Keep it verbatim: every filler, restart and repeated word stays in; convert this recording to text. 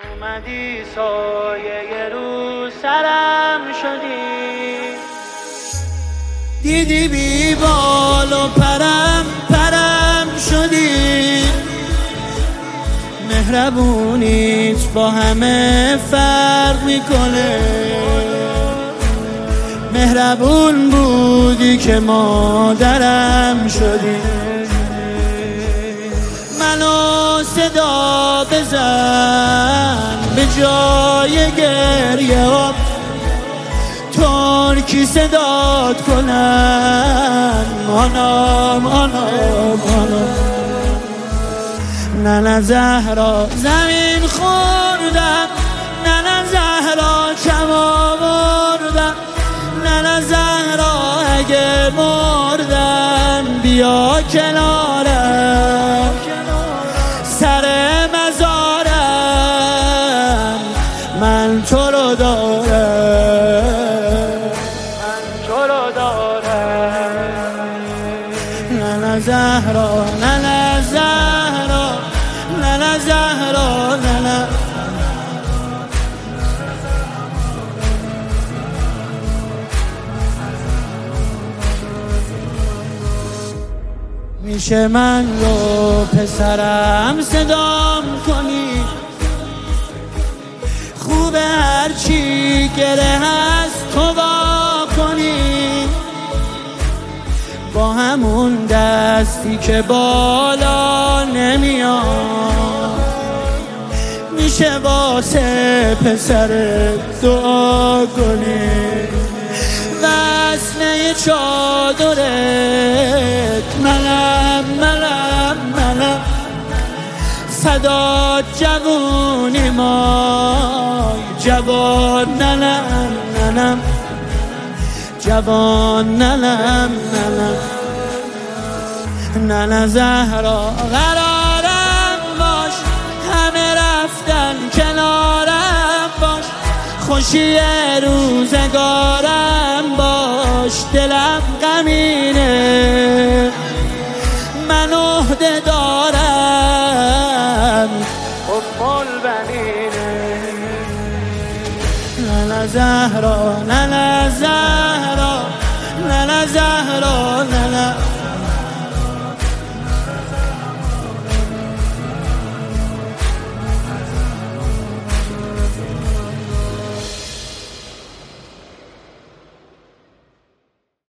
اومدی سایه رو سرم شدی، دیدی بی بال و پرم پرم شدی. مهربونیت با همه فرق میکنه، مهربون بودی که مادرم شدی. منو صدا بزن به جای گریه ها، ترکی صدات کنن مانم مانم مانم. نه نه زهرا زمین خوردم، نه نه زهرا کم آوردم، نه نه زهرا اگه مردم بیا کنارم، سر مزارم من تو رو دارم، من تو رو دارم. نه نه زهرا نه نه زهرا نه نه زهرا نه نه. میشه من رو پسرم صدام کنی، خوبه هرچی گره هست تو وا کنی، با همون دستی که بالا نمیاد. میشه واسه پسر دعا کنی، وصله چادرت منم منم منم، صدا جوونی ما جوان ننم ننم، جوان ننم ننم. ننه زهرا قرارم باش، همه رفتن کنارم باش، خوشی روزگارم باش، دلم غمینه من عهده دارم ام البنینه. نه نه زهرا نه نه زهرا